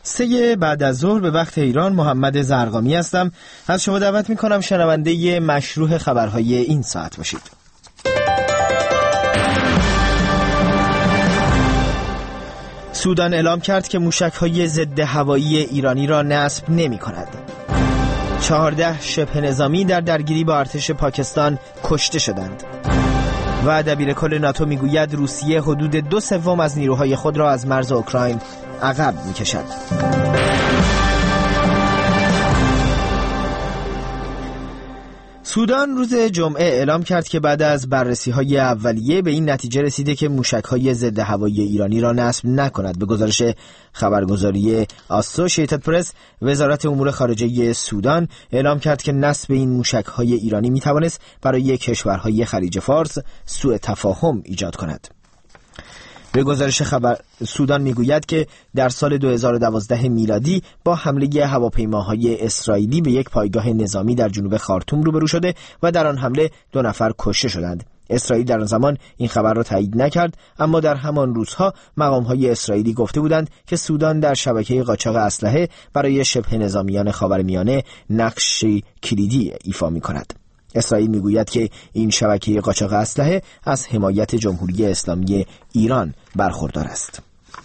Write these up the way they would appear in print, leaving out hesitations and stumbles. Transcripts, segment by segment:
3 بعد از ظهر به وقت ایران. محمد زرقامی هستم. از شما دعوت میکنم شنونده مشروع خبرهای این ساعت باشید. سودان اعلام کرد که موشک‌های ضد هوایی ایرانی را نصب نمی‌کند. 14 شبه نظامی در درگیری با ارتش پاکستان کشته شدند. و دبیرکل ناتو میگوید روسیه حدود 2/3 از نیروهای خود را از مرز اوکراین عقب می‌کشد. سودان روز جمعه اعلام کرد که بعد از بررسی‌های اولیه به این نتیجه رسیده که موشک‌های ضد هوایی ایرانی را نصب نکند. به گزارش خبرگزاری آسوشیتد پرس، وزارت امور خارجه سودان اعلام کرد که نصب این موشک‌های ایرانی می‌توانست برای کشورهای خلیج فارس سوء تفاهم ایجاد کند. به گزارش خبر سودان میگوید که در سال 2012 میلادی با حمله هواپیماهای اسرائیلی به یک پایگاه نظامی در جنوب خارتوم روبرو شده و در آن حمله 2 نفر کشته شدند. اسرائیل در آن زمان این خبر را تایید نکرد، اما در همان روزها مقام‌های اسرائیلی گفته بودند که سودان در شبکه قاچاق اسلحه برای شبه نظامیان خاورمیانه نقشی کلیدی ایفا می‌کند. اسرائیل میگوید که این شبکه قاچاق اسلحه از حمایت جمهوری اسلامی ایران برخوردار است.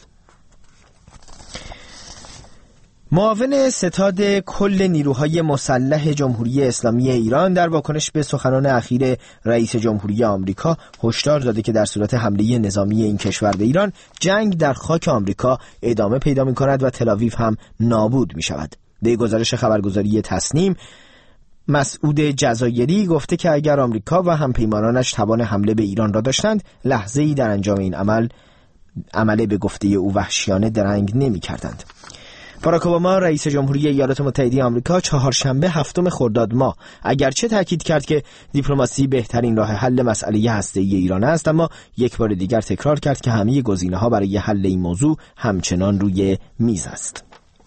معاون ستاد کل نیروهای مسلح جمهوری اسلامی ایران در واکنش به سخنان اخیر رئیس جمهوری آمریکا هشدار داده که در صورت حمله نظامی این کشور به ایران، جنگ در خاک آمریکا ادامه پیدا می‌کند و تل‌آویو هم نابود می‌شود. به گزارش خبرگزاری تصنیم، مسعود جزایری گفته که اگر آمریکا و همپیمانانش توان حمله به ایران را داشتند، لحظه‌ای در انجام این عمل به گفته او وحشیانه درنگ نمی‌کردند. باراک اوباما رئیس جمهوری ایالات متحده آمریکا چهارشنبه 7 خرداد ماه اگرچه تاکید کرد که دیپلماسی بهترین راه حل مسئله هسته‌ای ایران است، اما یک بار دیگر تکرار کرد که همه گزینه‌ها برای حل این موضوع همچنان روی میز است.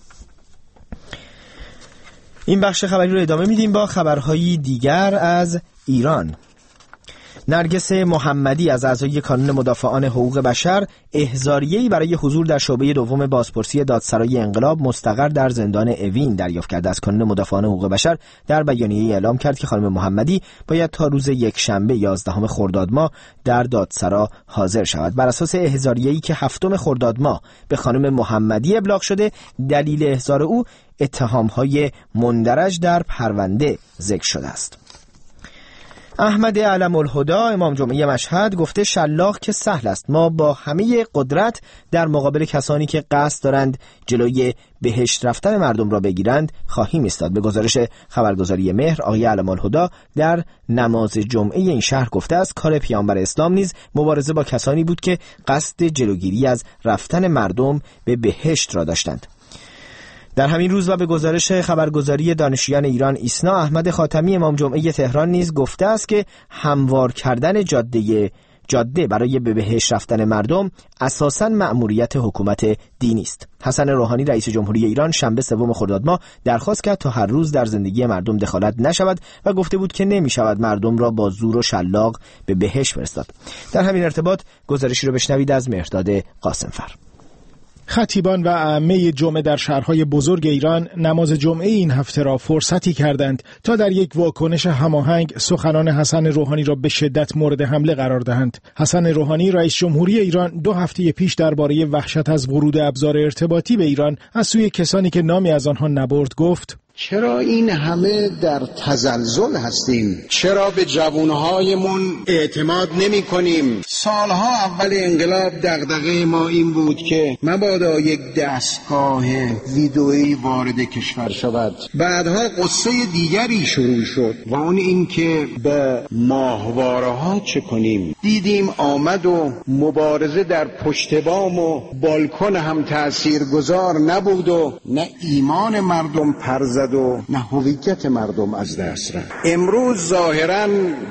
این بخش خبری رو ادامه میدیم با خبرهای دیگر از ایران. نرگس محمدی از اعضای کانون مدافعان حقوق بشر احضاریه‌ای برای حضور در شعبه دوم بازپرسی دادسرای انقلاب مستقر در زندان اوین دریافت کرده. از کانون مدافعان حقوق بشر در بیانیه‌ای اعلام کرد که خانم محمدی باید تا روز یکشنبه 11 خرداد ماه در دادسرا حاضر شود. بر اساس احضاریه‌ای که 7 خرداد ماه به خانم محمدی ابلاغ شده، دلیل احضار او اتهام‌های مندرج در پرونده ذکر شده است. احمد علم الهدی امام جمعه مشهد گفته شلاق که سهل است، ما با همه قدرت در مقابل کسانی که قصد دارند جلوی بهشت رفتن مردم را بگیرند خواهیم ایستاد. به گزارش خبرگزاری مهر، آقای علم الهدی در نماز جمعه این شهر گفته است کار پیامبر اسلام نیز مبارزه با کسانی بود که قصد جلوگیری از رفتن مردم به بهشت را داشتند. در همین روز و به گزارش خبرگزاری دانشجویان ایران ایسنا، احمد خاتمی امام جمعه تهران نیز گفته است که هموار کردن جاده برای به بهشت رفتن مردم اساساً مأموریت حکومت دینی است. حسن روحانی رئیس جمهوری ایران شنبه 3 خرداد ماه درخواست کرد تا هر روز در زندگی مردم دخالت نشود و گفته بود که نمی شود مردم را با زور و شلاق به بهشت فرستاد. در همین ارتباط گزارشی را بشنوید از مهرداد قاسمفر. خطیبان و ائمه جمعه در شهرهای بزرگ ایران نماز جمعه این هفته را فرصتی کردند تا در یک واکنش هماهنگ سخنان حسن روحانی را به شدت مورد حمله قرار دهند. حسن روحانی رئیس جمهوری ایران 2 هفته پیش درباره وحشت از ورود ابزار ارتباطی به ایران از سوی کسانی که نامی از آنها نبرد گفت: چرا این همه در تزلزل هستیم؟ چرا به جوانهایمون اعتماد نمی کنیم؟ سالها اول انقلاب دغدغه ما این بود که مبادا یک دستگاه ویدئویی وارد کشور شود. بعدها قصه دیگری شروع شد و اون این که به ماهواره ها چه کنیم. دیدیم آمد و مبارزه در پشت بام و بالکن هم تأثیرگذار نبود و نه ایمان مردم پرزد زد و نه هویت مردم از دست رفت. امروز ظاهراً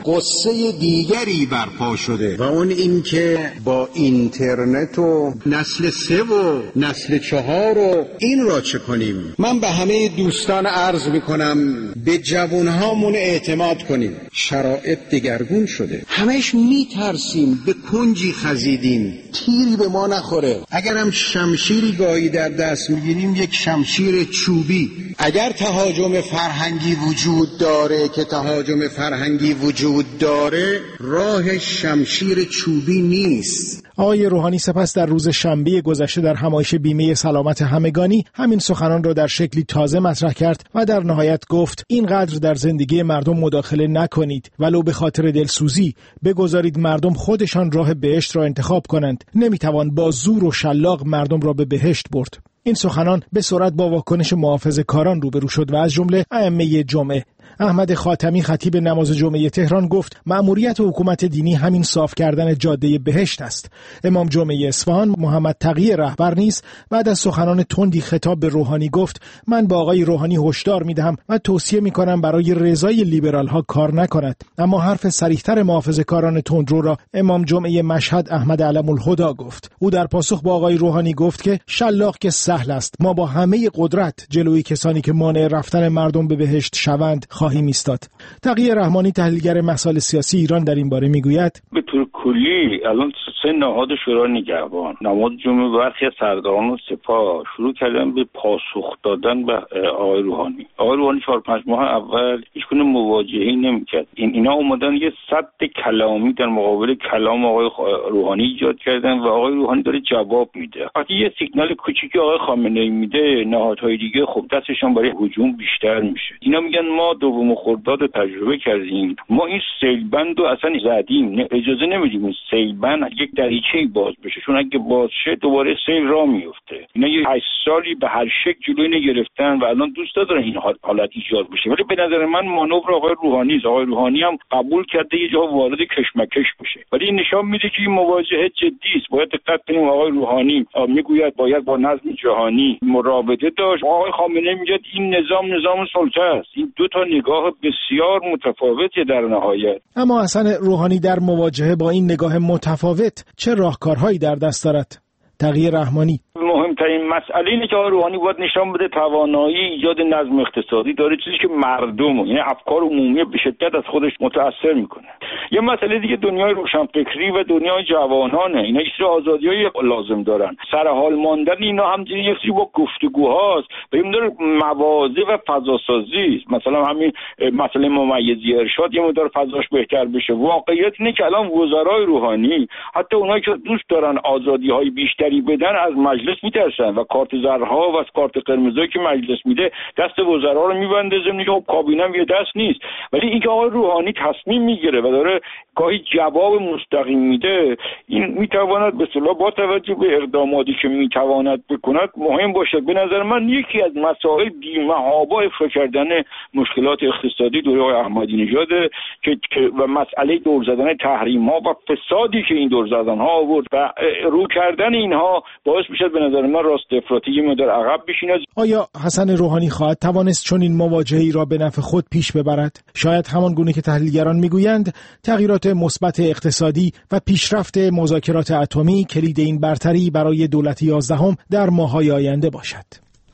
قصه دیگری برپا شده و اون این که با اینترنت و نسل 3 و نسل 4 و این را چه کنیم. من به همه دوستان عرض میکنم به جوانهامون اعتماد کنیم. شرایط دگرگون شده، همش میترسیم، به کنجی خزیدیم تیری به ما نخوره. اگرم شمشیری گاهی در دست میگیریم یک شمشیر چوبی. اگر تهاجم فرهنگی وجود داره که تهاجم فرهنگی وجود داره، راه شمشیر چوبی نیست. آقای روحانی سپس در روز شنبه گذشته در همایش بیمه سلامت همگانی همین سخنان را در شکلی تازه مطرح کرد و در نهایت گفت اینقدر در زندگی مردم مداخله نکنید، ولو به خاطر دلسوزی بگذارید مردم خودشان راه بهشت را انتخاب کنند. نمیتوان با زور و شلاق مردم را به بهشت برد. این سخنان به سرعت با واکنش محافظه‌کاران روبرو شد و از جمله ائمه جمعه. احمد خاتمی خطیب نماز جمعه تهران گفت مأموریت حکومت دینی همین صاف کردن جاده بهشت است. امام جمعه اصفهان محمد تقی رهبر نیز بعد از سخنان تندی خطاب به روحانی گفت من با آقای روحانی هشدار میدهم و توصیه میکنم برای رضای لیبرال ها کار نکند. اما حرف صریح‌تر محافظه‌کاران تندرو را امام جمعه مشهد احمد علم الهدی گفت. او در پاسخ با آقای روحانی گفت که شلاق که سهل است، ما با همه قدرت جلوی کسانی که مانع رفتن مردم به بهشت شوند خواهیم ایستاد. تقی رحمانی تحلیلگر مسائل سیاسی ایران در این باره میگوید به طور کلی الان 3 نهاد شورای نگهبان، نماز جمعه و برخی از سرداران و سپاه شروع کردن به پاسخ دادن به آقای روحانی. آقای روحانی 4-5 ماه اول هیچگونه مواجهه‌ای نمی‌کرد. اینا اومدن یه سد کلامی در مقابل کلام آقای روحانی ایجاد کردن و آقای روحانی داره جواب میده. وقتی یه سیگنال کوچیکی آقای خامنه‌ای میده، نهادهای دیگه خب دستشون برای هجوم بیشتر میشه. اینا میگن ما دوم خرداد رو تجربه کردیم، ما این سیلبند رو اصلا زدیم، اجازه نمیدیم این سیلبند یک دریچه‌ای باز بشه، چون اگه باز شه دوباره سیل راه میفته. اینا یه 8 سالی به هر شکل جلوی گرفتن و الان دوست دارن این حالت ایجاد بشه. ولی به نظر من مانور آقای روحانی است. آقای روحانی هم قبول کرده یه جا وارد کشمکش بشه، ولی این نشان میده که این مواجهه جدی است. باید دقت کنیم. آقای روحانی میگوید باید با نظم جهانی مرابطه داشت، آقای خامنه‌ای میگه این نظام سلطه است. این دو تا نگاه بسیار متفاوته در نهایت. اما حسن روحانی در مواجهه با این نگاه متفاوت چه راهکارهایی در دست دارد؟ تقی رحمانی مهمترین مسئله اینه که آقای روحانی باید نشان بده توانایی ایجاد نظم اقتصادی داره، چیزی که مردم یعنی افکار عمومی به شدت از خودش متاثر میکنه. یه مسئله دیگه دنیای روشنفکری و دنیای جوانانه. اینا یه سری آزادیای لازم دارن. سر حال ماندن اینا همینجوری یه سری با گفتگوهاست و این مقدار مواضع و فضاسازی است. مثلا همین مسئله ممیزی ارشاد یه مقدار فضاش بهتر بشه. واقعیت اینه که الان وزرای روحانی حتی اونایی که دوست دارن آزادی‌های بیشتری بدن از مجلس میترسن و کارت زرها و از کارت قرمزایی که مجلس میده دست وزرا رو میبنده، ضمن که خب کابینه هم یه دست نیست. ولی اینکه آقای روحانی تصمیم میگیره و داره گاهی جواب مستقیم میده، این میتواند به اصطلاح با توجه به اقداماتی که میتواند بکند مهم باشه. به نظر من یکی از مسائل بی‌محابا افشا کردن مشکلات اقتصادی دوره آقای احمدی نژاد که و مسئله دور زدن تحریم ها و فسادی که این دور زدن ها آورد و رو کردن اینها باعث میشه به نظر من راست افراطی یه مقدار عقب بشینه. آیا حسن روحانی خواهد توانست چون این مواجهه‌ای را به نفع خود پیش ببرد؟ شاید همان گونه که تحلیلگران میگویند تغییرات مثبت اقتصادی و پیشرفت مذاکرات اتمی کلید این برتری برای دولت 11 در ماه‌های آینده باشد.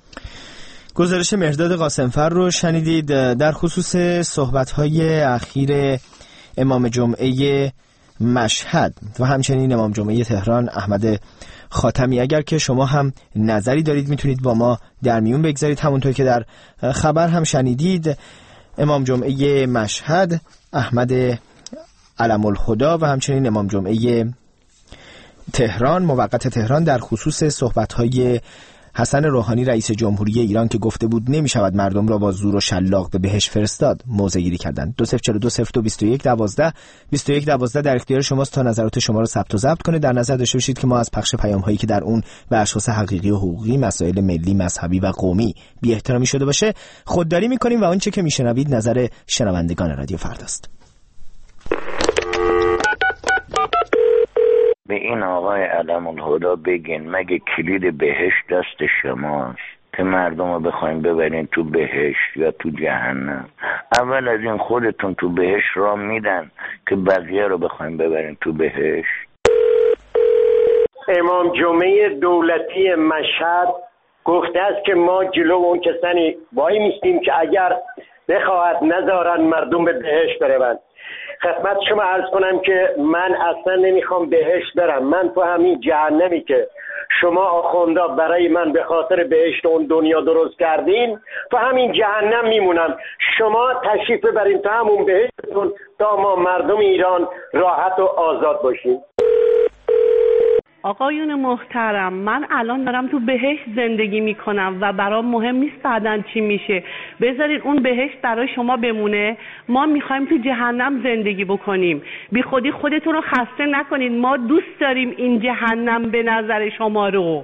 گزارش مهرداد قاسمفر رو شنیدید در خصوص صحبت‌های اخیر امام جمعه مشهد و همچنین امام جمعه تهران احمد خاتمی. اگر که شما هم نظری دارید میتونید با ما در میون بگذارید. همونطور که در خبر هم شنیدید امام جمعه مشهد احمد علم الهدی و همچنین امام جمعه تهران موقت تهران در خصوص صحبت‌های حسن روحانی رئیس جمهوری ایران که گفته بود نمی‌شود مردم را با زور و شلاق به بهشت فرستاد موضع‌گیری کردند. 2042022112 در اختیار شماست تا نظرات شما را ثبت و ضبط کنید. در نظر داشته باشید که ما از پخش پیام‌هایی که در اون به اشخاص حقیقی و حقوقی مسائل ملی، مذهبی و قومی بی احترامی شده باشه خودداری می‌کنیم و آنچه که میشنوید نظر شنوندگان رادیو فرداست. به این آقای علم الهدی بگین مگه کلید بهشت دست شماست؟ که مردم رو بخوایم ببرین تو بهشت یا تو جهنم. اول از این خودتون تو بهشت راه میدن که بقیه رو بخوایم ببرین تو بهشت. امام جمعه دولتی مشهد گفته است که ما جلو اون کسانی وای میستیم که اگر بخواهد نذارن مردم به بهشت بروند. خدمت شما عرض کنم که من اصلا نمیخوام بهشت برم. من تو همین جهنمی که شما آخوندا برای من به خاطر بهشت اون دنیا درست کردین تو همین جهنم میمونم. شما تشریف ببرین تو همون بهشتتون تا ما مردم ایران راحت و آزاد باشیم. آقایون محترم، من الان دارم تو بهشت زندگی میکنم و برام مهم نیست بعدن چی میشه. بذارید اون بهشت برای شما بمونه. ما میخوایم تو جهنم زندگی بکنیم. بی خودی خودتون رو خسته نکنید. ما دوست داریم این جهنم به نظر شما رو.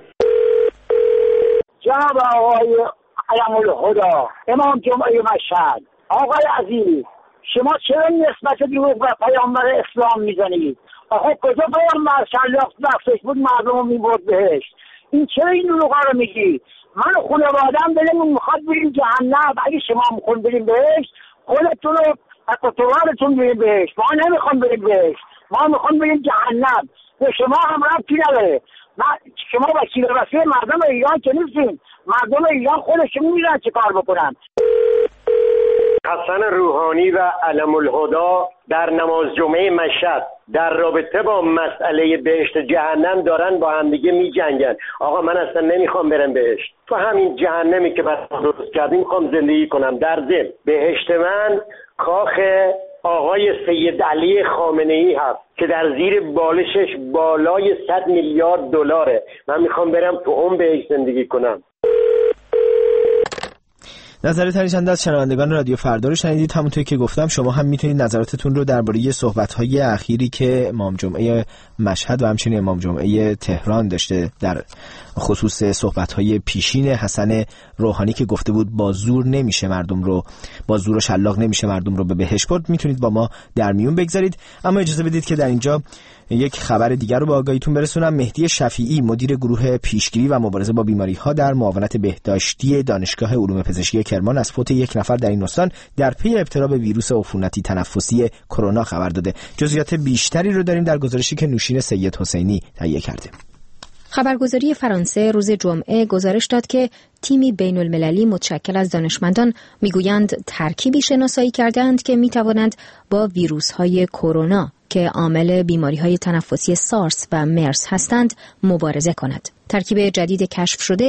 جناب آقای علم الهدا امام جمعه مشهد، آقای عزیز، شما چرا نسبت دروغ و پیامبر اسلام میزنید؟ آخه کجا پیامبر شلاق بخشش بود مردم رو میبرد بهشت؟ این چرا این دروغا رو میگی؟ من و خانواده‌ام دلمون میخواد بریم جهنم. اگه شما میخواد بریم بهشت خودتون رو اقتدارتون بریم بهشت. ما نمیخوام بریم بهشت، ما میخوام بریم جهنم. و شما هم ربطی نداره. شما وسیله مردم ایران که نیستین. مردم ایران خودشون میدونن چه کار بکنن. حسن روحانی و علم الهدا در نماز جمعه مشهد در رابطه با مسئله بهشت جهنم دارن با همدیگه می جنگن. آقا من اصلا نمیخوام برم بهشت. تو همین جهنمی که برام درست کردیم میخوام زندگی کنم. در ضمن بهشت من کاخ آقای سید علی خامنه‌ای هست که در زیر بالشش بالای 100 میلیارد دلاره. من میخوام برم تو اون بهشت زندگی کنم. نظر چند از شنوندگان رادیو فردا رو شنیدید. همونطور که گفتم شما هم میتونید نظراتتون رو درباره صحبت‌های اخیری که امام جمعه مشهد و همچنین امام جمعه تهران داشته در خصوص صحبت‌های پیشین حسن روحانی که گفته بود با زور نمیشه مردم رو، با زور و شلاق نمیشه مردم رو به بهشت برد، میتونید با ما در میون بگذارید. اما اجازه بدید که در اینجا یک خبر دیگر رو به آگاهیتون برسونم. مهدی شفیعی مدیر گروه پیشگیری و مبارزه با بیماری‌ها در معاونت بهداشتی دانشگاه علوم پزشکی کرمان از فوت یک نفر در این استان در پی ابتلا به ویروس عفونتی تنفسی کرونا خبر داده. جزئیات بیشتری رو داریم در گزارشی که نوشین سید حسینی تهیه کرده. خبرگزاری فرانسه روز جمعه گزارش داد که تیمی بین المللی متشکل از دانشمندان میگویند ترکیبی شناسایی کردند که میتوانند با ویروس‌های کرونا که عامل بیماری‌های تنفسی سارس و مرس هستند مبارزه کند. ترکیب جدید کشف شده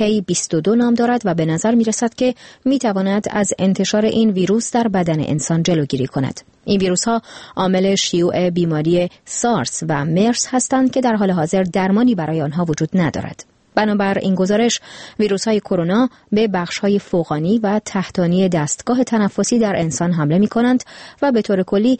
K22 نام دارد و به نظر می‌رسد که می‌تواند از انتشار این ویروس در بدن انسان جلوگیری کند. این ویروس‌ها عامل شیوع بیماری سارس و مرس هستند که در حال حاضر درمانی برای آنها وجود ندارد. بنابر این گزارش ویروس‌های کرونا به بخش‌های فوقانی و تحتانی دستگاه تنفسی در انسان حمله می‌کنند و به طور کلی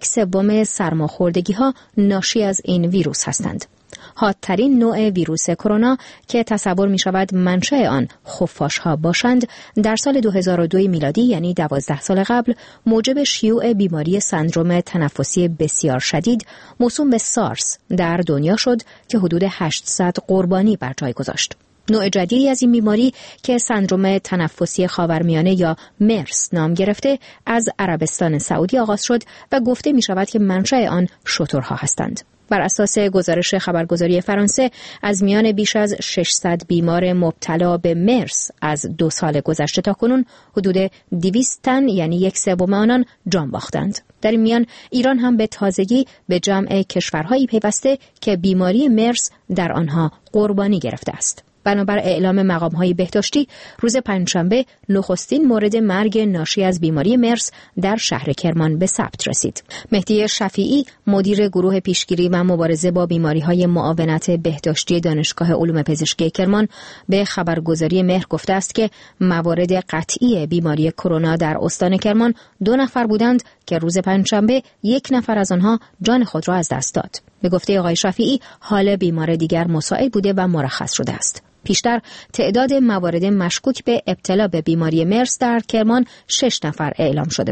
1/3 سرماخوردگی‌ها ناشی از این ویروس هستند. حادترین نوع ویروس کرونا که تصور می شود منشأ آن خفاش‌ها باشند در سال 2002 میلادی یعنی 12 سال قبل موجب شیوع بیماری سندروم تنفسی بسیار شدید موسوم به سارس در دنیا شد که حدود 800 قربانی بر جای گذاشت. نوع جدیدی از این بیماری که سندروم تنفسی خاورمیانه یا مرس نام گرفته از عربستان سعودی آغاز شد و گفته می شود که منشأ آن شترها هستند. بر اساس گزارش خبرگزاری فرانسه از میان بیش از 600 بیمار مبتلا به مرس از 2 سال گذشته تا کنون حدود 200 تن یعنی 1/3 آنان جان باختند. در این میان ایران هم به تازگی به جمع کشورهایی پیوسته که بیماری مرس در آنها قربانی گرفته است. بنابر اعلام مقام‌های بهداشتی روز پنجشنبه نخستین مورد مرگ ناشی از بیماری مرس در شهر کرمان به ثبت رسید. مهدی شفیعی مدیر گروه پیشگیری و مبارزه با بیماری‌های معاونت بهداشتی دانشگاه علوم پزشکی کرمان به خبرگزاری مهر گفته است که موارد قطعی بیماری کرونا در استان کرمان 2 نفر بودند که روز پنجشنبه 1 نفر از آنها جان خود را از دست داد. به گفته آقای شفیعی حال بیمار دیگر مساعد بوده و مرخص شده است. پیشتر تعداد موارد مشکوک به ابتلا به بیماری مرس در کرمان 6 نفر اعلام شده بود.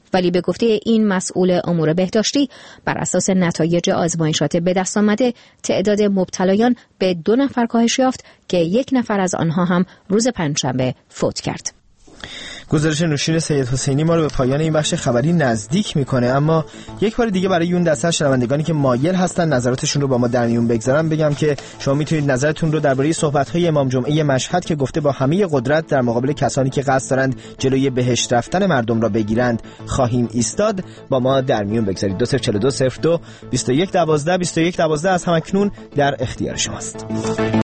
ولی به گفته این مسئول امور بهداشتی بر اساس نتایج آزمایشات به دست آمده تعداد مبتلایان به 2 نفر کاهش یافت که 1 نفر از آنها هم روز پنجشنبه فوت کرد. گزارش نوشین سید حسینی ما رو به پایان این بخش خبری نزدیک میکنه، اما یک بار دیگه برای اون دسته از شنوندگانی که مایل هستن نظراتشون رو با ما در میون بگذارن بگم که شما میتونید نظرتون رو درباره صحبت‌های امام جمعه مشهد که گفته با همه قدرت در مقابل کسانی که قصد دارند جلوی بهشت رفتن مردم را بگیرند خواهیم ایستاد با ما در میون بگذارید. 204202 2112 2112 از همکنون در اختیار شماست.